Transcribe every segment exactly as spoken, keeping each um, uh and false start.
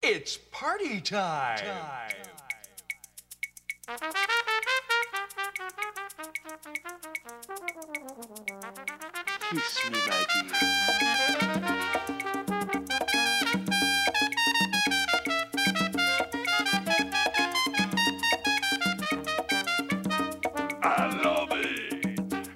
It's party time. time. Kiss me, my dear. I love it.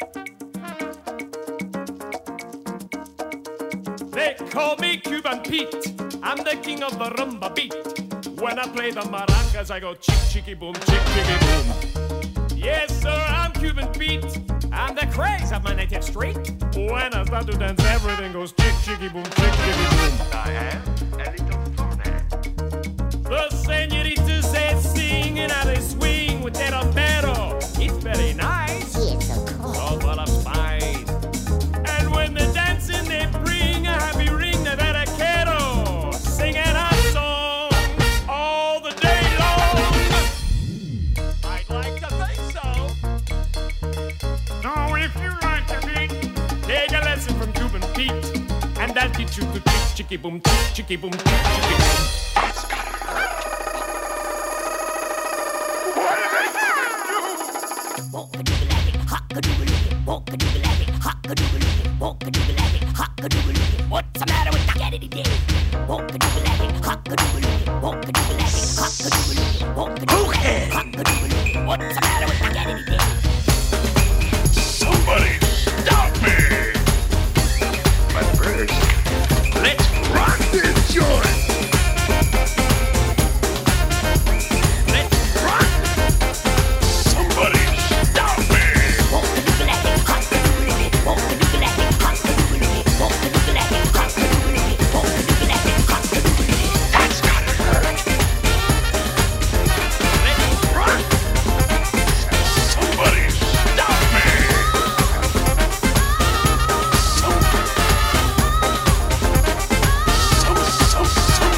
They call me Cuban Pete. I'm the king of the rumba beat. When I play the maracas, I go chick, chicky, boom, chick, chicky, boom. Yes, sir, I'm Cuban Pete. I'm the craze of my native street. When I start to dance, everything goes chick, chicky, boom, chick, chicky, boom. I am a little funny. The senoritas, they sing and how they swing with their rompero. It's very nice. It's so cool. All full of spice. And when they're dancing, they bring a happy ring to that vaquero. Singing a song all the day long. I'd like to think so. Now, if you like to meet, take a lesson from Cuban Pete. And that'll teach you to chick, chicky, boom, chick, chicky, boom, chick, chicky, boom. What's the matter with that? Get it again. What's the matter with that? Get it again. Somebody stop me! But first, let's rock this joint. Let's rock! Somebody stop me! That's gotta hurt. Let's rock! Somebody stop me! Some, some, some, some.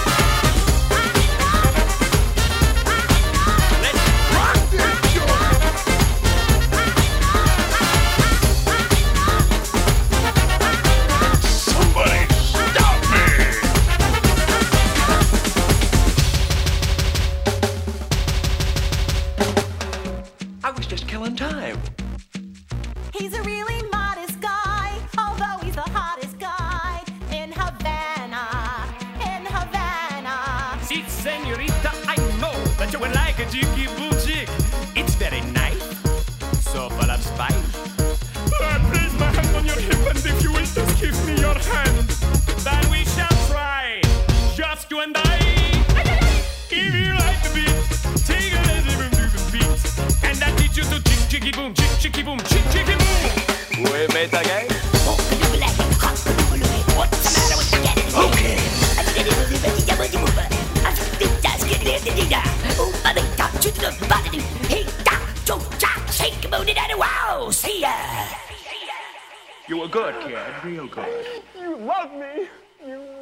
Let's rock this joint! Somebody stop me! I was just killing time. He's a really modest guy, although he's the hottest guy in Havana, in Havana. See, senorita, I know that you would like a jiggy boo jig. It's very nice, so full of spice. I place my hand on your hip, and if you will just give me your hand, then we shall try, just you and I. If you like the beat, take a little bit of the beat, and that teach you to chick, chicky, boom, chick, chicky, boom, chick, chicky, boom. We made the game. What's the matter with the get it? Okay. Wow, see ya! You were good, kid. Real good. You love me. You